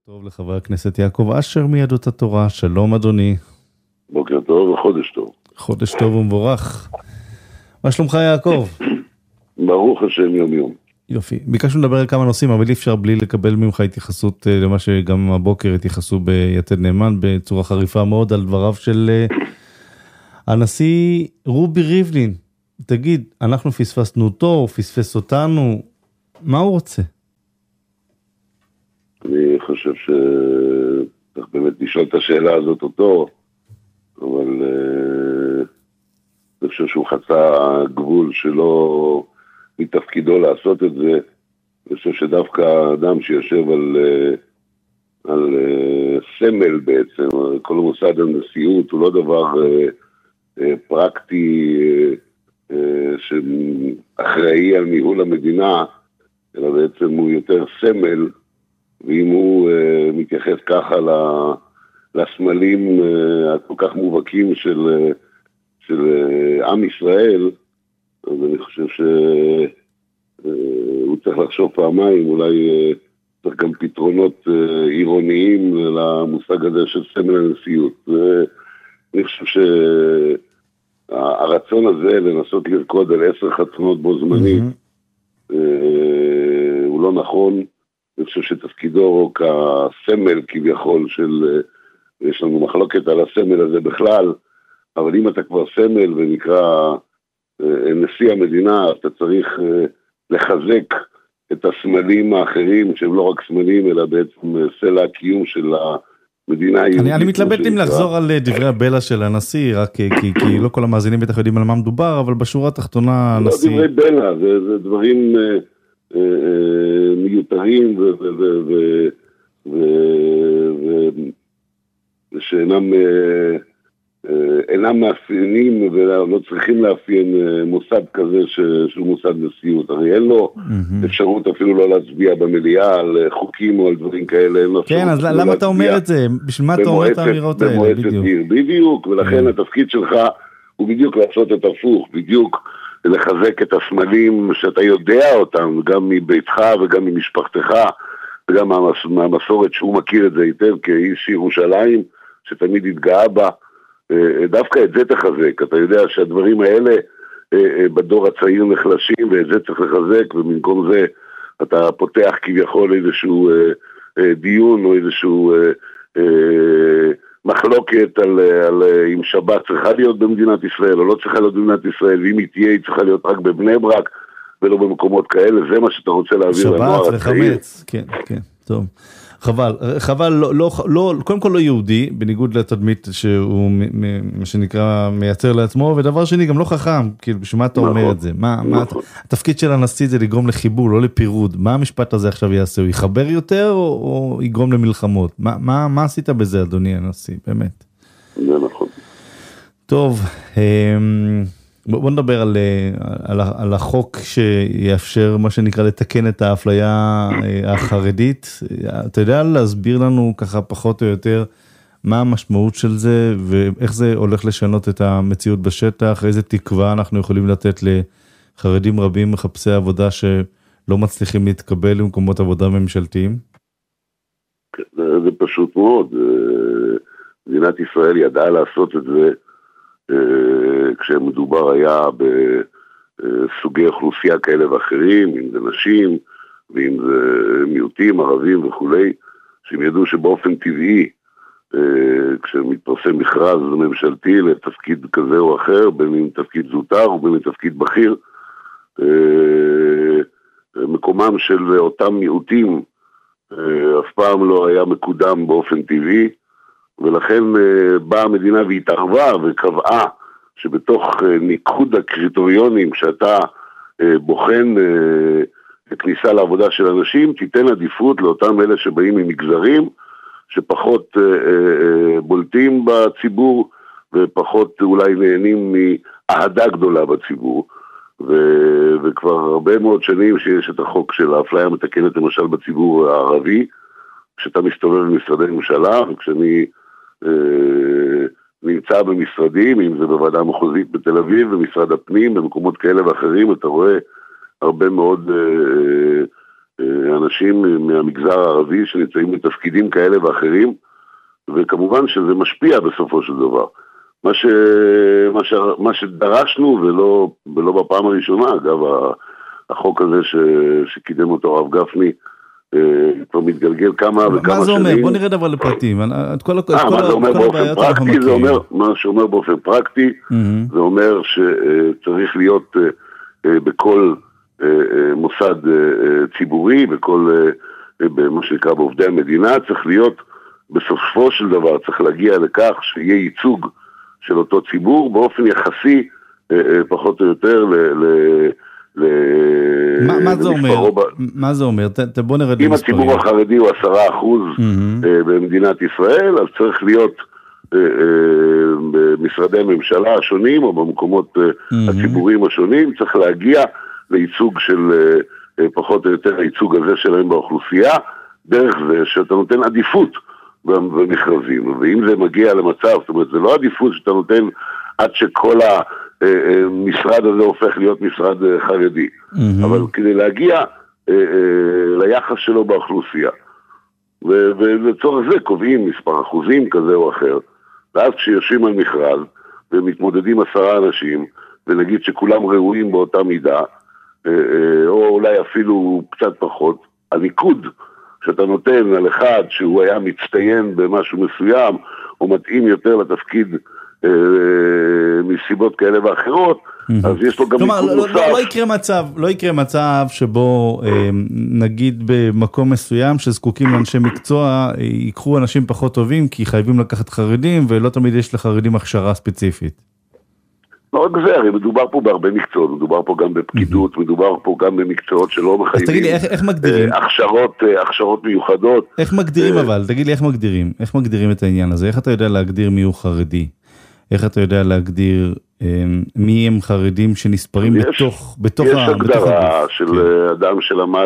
טוב לחבר הכנסת יעקב אשר מיהדות התורה, שלום אדוני. בוקר טוב וחודש טוב. חודש טוב ומבורך. מה שלומך יעקב? ברוך השם יום יום. יופי, ביקשנו לדבר על כמה נושאים, אבל אי אפשר בלי לקבל ממך התייחסות למה שגם הבוקר התייחסו ביתד נאמן בצורה חריפה מאוד על דבריו של הנשיא רובי ריבלין. תגיד, אנחנו פספסנו אותו, פספס אותנו, מה הוא רוצה? אני חושב שצריך באמת לשאול את השאלה הזאת אותו, אבל אני חושב שהוא חצה גבול שלא מתפקידו לעשות את זה. אני חושב שדווקא אדם שיושב על סמל בעצם, כל המוסד הנשיאות הוא לא דבר פרקטי שאחראי על ניהול המדינה, אלא בעצם הוא יותר סמל, ואם הוא מתייחס ככה לסמלים הכל כך מובהקים של עם ישראל, אז אני חושב שהוא צריך לחשוב פעמיים, אולי צריך גם פתרונות עירוניים למושג הזה של סמל הנשיאות. אני חושב שהרצון הזה לנסות לרקוד על 10 חתונות בו זמנית, הוא לא נכון. אני חושב שתפקידו כסמל כביכול יש לנו מחלוקת על הסמל הזה בכלל, אבל אם אתה כבר סמל ונקרא נשיא המדינה, אתה צריך לחזק את הסמלים האחרים, שהם לא רק סמלים, אלא בעצם סלע הקיום של המדינה היהודית. אני מתלבט אם לחזור על דברי הבלע של הנשיא, רק כי לא כל המאזינים בטח יודעים על מה מדובר, אבל בשורה התחתונה הנשיא... לא דברי בלע, זה דברים מיותרים שאינם מאפיינים ולא צריכים לאפיין מוסד כזה שהוא מוסד נשיאות. הרי אין לו אפשרות אפילו לא להצביע במליאה על חוקים או על דברים כאלה. כן, אז למה אתה אומר את זה? בשביל מה אתה אומר את האמירות האלה? בדיוק, ולכן התפקיד שלך הוא בדיוק לעשות את הפוך, בדיוק לחזק את הסמלים שאתה יודע אותם, גם מביתך וגם ממשפחתך, וגם מהמסורת שהוא מכיר את זה היטב כאיש ירושלים, שתמיד התגאה בה. דווקא את זה תחזק. אתה יודע שהדברים האלה בדור הצעיר נחלשים, ואת זה צריך לחזק, ובמקום זה אתה פותח כביכול איזשהו דיון, או איזשהו מחלוקת על אם שבת צריכה להיות במדינת ישראל, או לא צריכה להיות במדינת ישראל, ואם היא תהיה, היא צריכה להיות רק בבני ברק, ולא במקומות כאלה. זה מה שאתה רוצה להעביר לנוער הצעיר. שבת וחמץ, כן, כן, טוב. חבל, קודם כל לא יהודי, בניגוד לתדמית שהוא, מה שנקרא, מייצר לעצמו, ודבר שני, גם לא חכם, כאילו, בשביל מה אתה אומר את זה? התפקיד של הנשיא זה לגרום לחיבור, לא לפירוד. מה המשפט הזה עכשיו יעשה? הוא יחבר יותר או יגרום למלחמות? מה עשית בזה, אדוני הנשיא, באמת? זה נכון. טוב, בוא נדבר על החוק שיאפשר מה שנקרא לתקן את האפליה החרדית. אתה יודע להסביר לנו ככה פחות או יותר מה המשמעות של זה ואיך זה הולך לשנות את המציאות בשטח, איזה תקווה אנחנו יכולים לתת לחרדים רבים מחפשי עבודה שלא מצליחים להתקבל למקומות עבודה ממשלתיים? זה פשוט מאוד. מדינת ישראל ידעה לעשות את זה כשמדובר היה בסוגי אוכלוסייה כאלה ואחרים, אם זה נשים ואם זה מיעוטים, ערבים וכולי, שהם ידעו שבאופן טבעי כשמתפרסם מכרז ממשלתי לתפקיד כזה או אחר, בין אם תפקיד זוטר או בין אם תפקיד בכיר, מקומם של אותם מיעוטים אף פעם לא היה מקודם באופן טבעי, ולכן באה המדינה והתערבה וקבעה שבתוך ניקוד הקריטריונים שאתה בוחן כניסה לעבודה של אנשים, תיתן עדיפות לאותם אלה שבאים ממגזרים שפחות בולטים בציבור ופחות אולי נהנים מאהדה גדולה בציבור. וכבר הרבה מאוד שנים שיש את החוק של האפליה המתקנת למשל בציבור הערבי, כשאתה מסתובב במשרדי ממשלה, וכשאני נמצא במשרדים, אם זה בוועדה המחוזית בתל אביב, במשרד הפנים, במקומות כאלה ואחרים, אתה רואה הרבה מאוד אנשים מהמגזר הערבי שנמצאים בתפקידים כאלה ואחרים, וכמובן שזה משפיע בסופו של דבר. מה שדרשנו, ולא בפעם הראשונה, אגב, החוק הזה שקידם אותו הרב גפני, כבר מתגלגל כמה וכמה שנים. מה זה אומר? בוא נרד אבל לפרטים. מה זה אומר באופן פרקטי? מה שאומר באופן פרקטי, זה אומר שצריך להיות בכל מוסד ציבורי, במה שנקרא בעובדי המדינה, צריך להיות בסופו של דבר, צריך להגיע לכך שיהיה ייצוג של אותו ציבור באופן יחסי, פחות או יותר מה זה אומר? בוא נרד אם הציבור החרדי הוא 10% במדינת ישראל, אז צריך להיות במשרדי הממשלה השונים, או במקומות הציבוריים השונים, צריך להגיע לייצוג של פחות או יותר הייצוג הזה שלהם באוכלוסייה, דרך זה שאתה נותן עדיפות במכרזים, ואם זה מגיע למצב, זאת אומרת, זה לא עדיפות שאתה נותן עד שכל המשרד הזה הופך להיות משרד חרדי, אבל כדי להגיע ליחס שלו באוכלוסייה, ולצורך זה קובעים מספר אחוזים כזה או אחר, ואז כשיושבים על מכרז, ומתמודדים 10 אנשים, ונגיד שכולם ראויים באותה מידה, או אולי אפילו קצת פחות, הניקוד שאתה נותן על אחד שהוא היה מצטיין במשהו מסוים, או מתאים יותר לתפקיד מסיבות כאלה ואחרות, אז יש לו גם ניקוד נוסף. לא יקרה מצב שבו נגיד במקום מסוים שזקוקים לאנשי מקצוע, ייקחו אנשים פחות טובים, כי חייבים לקחת חרדים, ולא תמיד יש לחרדים הכשרה ספציפית. לא רק זה, הרי מדובר פה בהרבה מקצועות, מדובר פה גם בפקידות, מדובר פה גם במקצועות שלא מחייבים. אז תגיד לי, איך מגדירים? הכשרות מיוחדות. איך מגדירים אבל? תגיד לי, איך מגדירים? איך מגדירים את העניין הזה? איך אתה יודע להגדיר מי הוא חרדי? איך אתה יודע להגדיר מי הם חרדים שנספרים בתוך יש הגדרה של אדם שלמד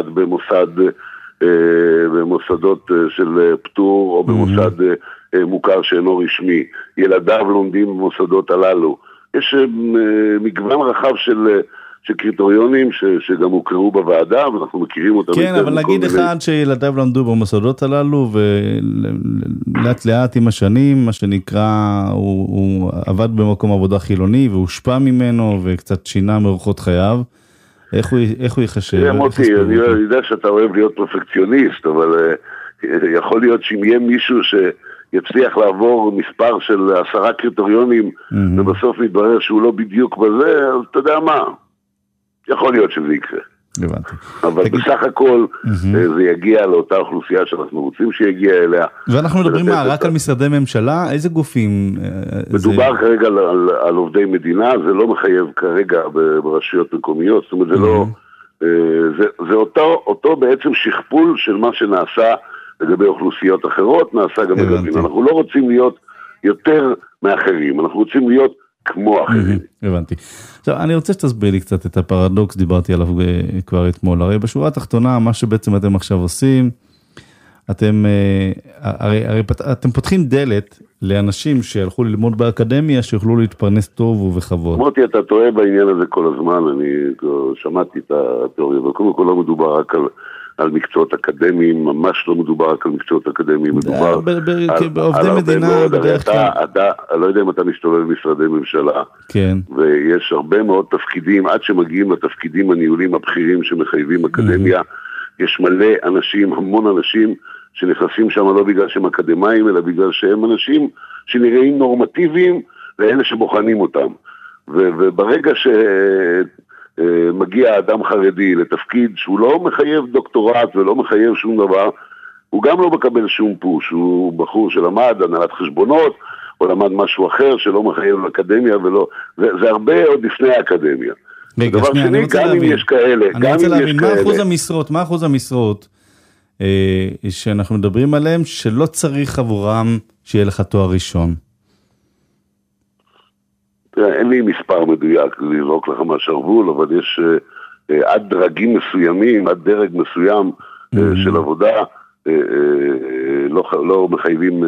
במוסדות של פטור, או במוסד מוכר שאינו רשמי. ילדיו לומדים במוסדות הללו. יש מגוון רחב של קריטריונים שגם הוכרו בוועדה, ואנחנו מכירים אותם. כן, אבל נגיד אחד שילדיו למדו במוסדות הללו, ולאט לאט עם השנים, מה שנקרא, הוא עבד במקום עבודה חילוני, והושפע ממנו, וקצת שינה מאורחות חייו. איך הוא יחשב? מוטי, אני יודע שאתה אוהב להיות פרפקציוניסט, אבל יכול להיות שאם יהיה מישהו יצליח לעבור מספר של 10 קריטריונים, ובסוף מתברר שהוא לא בדיוק בזה, אז אתה יודע מה, יכול להיות שזה יקרה. הבנתי. אבל בסך הכל זה יגיע לאותה אוכלוסייה שאנחנו רוצים שיגיע אליה. ואנחנו מדברים רק על משרדי ממשלה? איזה גופים? מדובר כרגע על עובדי מדינה, זה לא מחייב כרגע ברשויות מקומיות, זאת אומרת זה אותו בעצם שכפול של מה שנעשה לגבי אוכלוסיות אחרות, נעשה גם לגבים. אנחנו לא רוצים להיות יותר מאחרים, אנחנו רוצים להיות כמו אחרים. הבנתי. עכשיו, אני רוצה שתסביר לי קצת את הפרדוקס, דיברתי עליו כבר אתמול. הרי בשורה התחתונה, מה שבעצם אתם עכשיו עושים, אתם פותחים דלת לאנשים שהלכו ללמוד באקדמיה, שיוכלו להתפרנס טוב ובכבוד. מוטי, אתה טועה בעניין הזה כל הזמן, אני שמעתי את התיאוריה, אבל קודם כל לא מדובר רק על מקצועות אקדמיים, ממש לא מדובר רק על מקצועות אקדמיים, מדובר בעובדי מדינה בדרך כלל. אתה, לא יודע אם אתה משתולל במשרדי ממשלה, כן. ויש הרבה מאוד תפקידים, עד שמגיעים לתפקידים הניהולים הבכירים שמחייבים אקדמיה, יש מלא אנשים, המון אנשים, שנכנסים שם לא בגלל שהם אקדמיים, אלא בגלל שהם אנשים שנראים נורמטיביים, ואלה שבוחנים אותם. וברגע מגיע אדם חרדי לתפקיד שהוא לא מחייב דוקטורט ולא מחייב שום דבר, הוא גם לא מקבל שום פוש, הוא בחור שלמד הנהלת חשבונות, או למד משהו אחר שלא מחייב אקדמיה, זה הרבה עוד לפני האקדמיה. רגע, שנייה, אני רוצה להבין, מה אחוז המשרות שאנחנו מדברים עליהם, שלא צריך עבורם שיהיה לך תואר ראשון? אין לי מספר מדויק לזרוק לך מהשרוול, אבל יש עד דרגים מסוימים, עד דרג מסוים של עבודה, לא מחייבים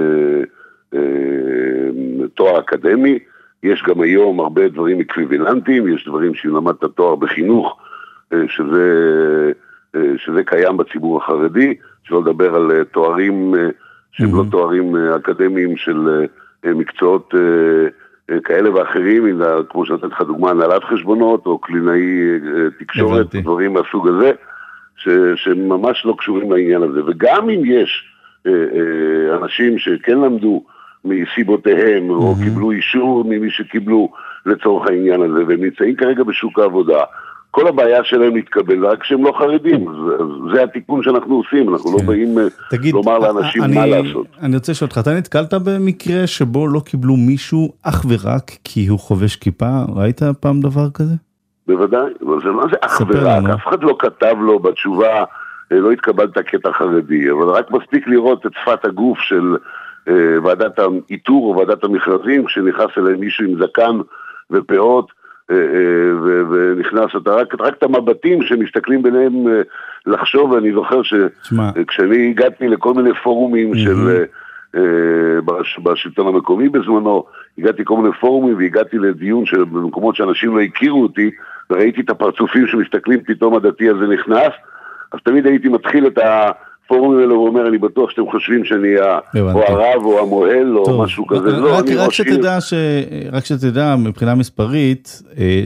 תואר אקדמי. יש גם היום הרבה דברים אקוויוולנטיים, יש דברים שאם למדת תואר בחינוך, שזה שזה קיים בציבור החרדי, שלא לדבר על תוארים שהם לא תוארים אקדמיים של מקצועות כאלה ואחרים, כמו שנתת לך דוגמה, הנהלת חשבונות או קלינאי תקשורת, דברים מהסוג הזה, שממש לא קשורים לעניין הזה. וגם אם יש אנשים שכן למדו מסיבותיהם, או קיבלו אישור ממי שקיבלו לצורך העניין הזה, והם נמצאים כרגע בשוק העבודה, כל הבעיה שלהם להתקבל, רק שהם לא חרדים. זה התיקון שאנחנו עושים, אנחנו לא באים לומר לאנשים מה לעשות. אני רוצה לשאול אותך, אתה נתקלת במקרה שבו לא קיבלו מישהו אך ורק כי הוא חובש כיפה? ראית פעם דבר כזה? בוודאי, אבל זה מה זה אך ורק? אף אחד לא כתב לו בתשובה, לא התקבלת קטע חרדי, אבל רק מספיק לראות את שפת הגוף של ועדת האיתור או ועדת המכרזים, כשנכנס אליהם מישהו עם זקן ופאות, ונכנס רק את המבטים שמסתכלים ביניהם לחשוב. ואני זוכר שכשאני הגעתי לכל מיני פורומים של בשלטון המקומי בזמנו, הגעתי כל מיני פורומים והגעתי לדיון במקומות שאנשים לא הכירו אותי, וראיתי את הפרצופים שמסתכלים, פתאום הדתי הזה נכנס, אז תמיד הייתי מתחיל את הפורומים האלה ואומר, אני בטוח שאתם חושבים שאני או הרב או המוהל או משהו כזה. רק שתדע מבחינה מספרית,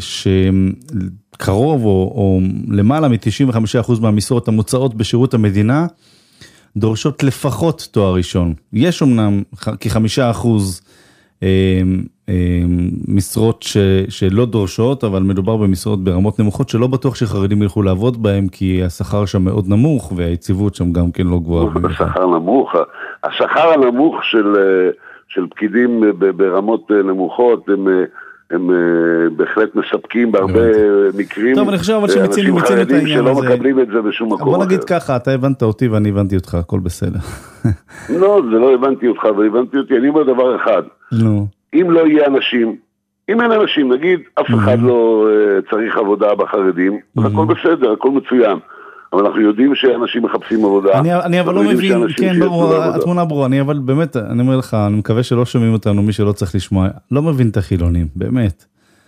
שקרוב או למעלה מ-95% מהמשרות המוצעות בשירות המדינה, דורשות לפחות תואר ראשון. יש אמנם כ5% משרות שלא דורשות, אבל מדובר במשרות ברמות נמוכות, שלא בטוח שחרדים ילכו לעבוד בהם, כי השכר שם מאוד נמוך, והיציבות שם גם כן לא גבוהה. השכר נמוך, השכר הנמוך של פקידים ברמות נמוכות, הם בהחלט מספקים בהרבה מקרים. טוב, אני חושב אבל שמיצינו את העניין הזה. שלא מקבלים את זה בשום מקום אחר. בוא נגיד ככה, אתה הבנת אותי ואני הבנתי אותך, הכל בסדר. לא, זה לא הבנתי אותך, אבל הבנתי אותי. אני אומר דבר אחד. אם לא יהיה אנשים, אם אין אנשים, נגיד, אף אחד לא צריך עבודה בחרדים, הכל בסדר, הכל מצוין. אבל אנחנו יודעים שאנשים מחפשים עבודה. אני אבל לא מבין, כן, ברור, התמונה ברורה, אני אבל באמת, אני אומר לך, אני מקווה שלא שומעים אותנו, מי שלא צריך לשמוע, לא מבין את החילונים, באמת.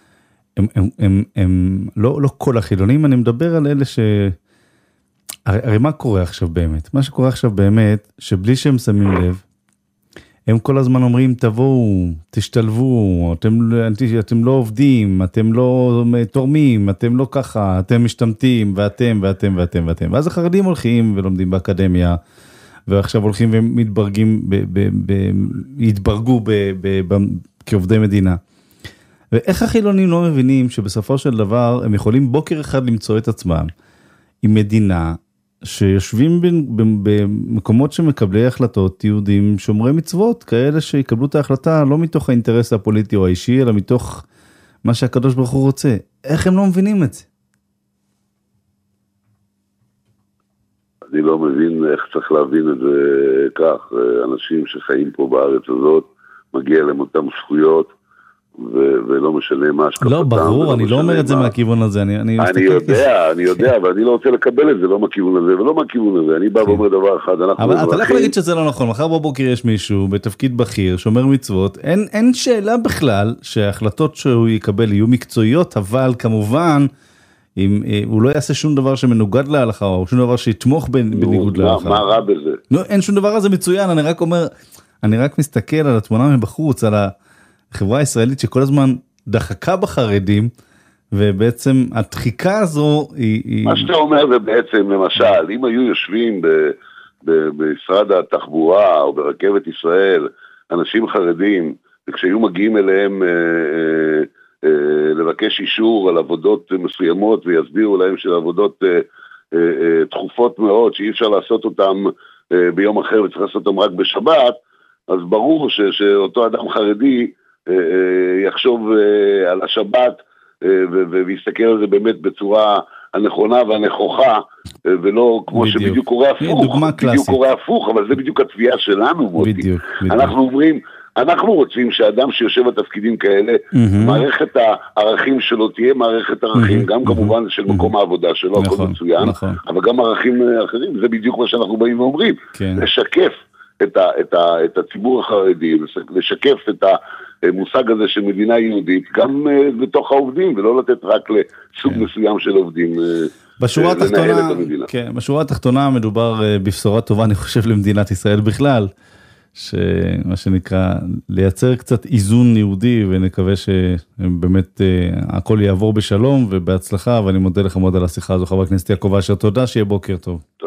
הם לא כל החילונים, אני מדבר על אלה הרי מה קורה עכשיו באמת? מה שקורה עכשיו באמת, שבלי שהם שמים לב, הם כל הזמן אומרים, תבואו, תשתלבו, אתם לא עובדים, אתם לא תורמים, אתם לא ככה, אתם משתמטים, ואתם. ואז החרדים הולכים ולומדים באקדמיה, ועכשיו הולכים ומתברגים, יתברגו כעובדי מדינה. ואיך החילונים לא מבינים שבסופו של דבר הם יכולים בוקר אחד למצוא את עצמם עם מדינה, שיושבים במקומות שמקבלי החלטות יהודים שומרי מצוות, כאלה שיקבלו את ההחלטה לא מתוך האינטרס הפוליטי או האישי, אלא מתוך מה שהקדוש ברוך הוא רוצה. איך הם לא מבינים את זה? אני לא מבין איך צריך להבין את זה כך. אנשים שחיים פה בארץ הזאת, מגיע להם אותם זכויות, ולא משנה מה השקפתם. לא, ברור, אני לא אומר את זה מהכיוון הזה. אני יודע, אבל אני לא רוצה לקבל את זה, לא מהכיוון הזה ולא מהכיוון הזה. אני בא ואומר דבר אחד. אבל אתה לא יכול להגיד שזה לא נכון. מחר בבוקר יש מישהו בתפקיד בכיר, שומר מצוות, אין שאלה בכלל שההחלטות שהוא יקבל יהיו מקצועיות, אבל כמובן, הוא לא יעשה שום דבר שמנוגד להלכה, או שום דבר שיתמוך בניגוד להלכה. מה רע בזה? אין שום דבר הזה מצוין, אני רק אומר, אני רק מסתכל על התמונה מבחוץ, על החברה הישראלית שכל הזמן דחקה בחרדים, ובעצם הדחיקה הזו היא... מה שאתה אומר זה בעצם, למשל, אם היו יושבים במשרד התחבורה או ברכבת ישראל, אנשים חרדים, וכשהיו מגיעים אליהם לבקש אישור על עבודות מסוימות, ויסבירו להם של עבודות דחופות מאוד, שאי אפשר לעשות אותם ביום אחר וצריך לעשות אותם רק בשבת, אז ברור שאותו אדם חרדי יחשוב על השבת ויסתכל על זה באמת בצורה הנכונה והנכוחה, ולא כמו שבדיוק קורה הפוך. בדיוק קורה הפוך, אבל זה בדיוק התביעה שלנו, מוטי. אנחנו אומרים, אנחנו רוצים שאדם שיושב בתפקידים כאלה, מערכת הערכים שלו תהיה מערכת ערכים, גם כמובן של מקום העבודה שלו, הכל מצוין, אבל גם ערכים אחרים, זה בדיוק מה שאנחנו באים ואומרים, לשקף את הציבור החרדי, לשקף את המושג הזה של מדינה יהודית, גם בתוך העובדים, ולא לתת רק לסוג מסוים של עובדים. בשורה לנהל התחתונה, את המדינה. כן, בשורה התחתונה מדובר בבשורה טובה, אני חושב, למדינת ישראל בכלל, שמה שנקרא, לייצר קצת איזון יהודי, ונקווה שבאמת הכל יעבור בשלום ובהצלחה, ואני מודה לך מאוד על השיחה הזו, חבר הכנסת יעקב אשר, תודה, שיהיה בוקר טוב.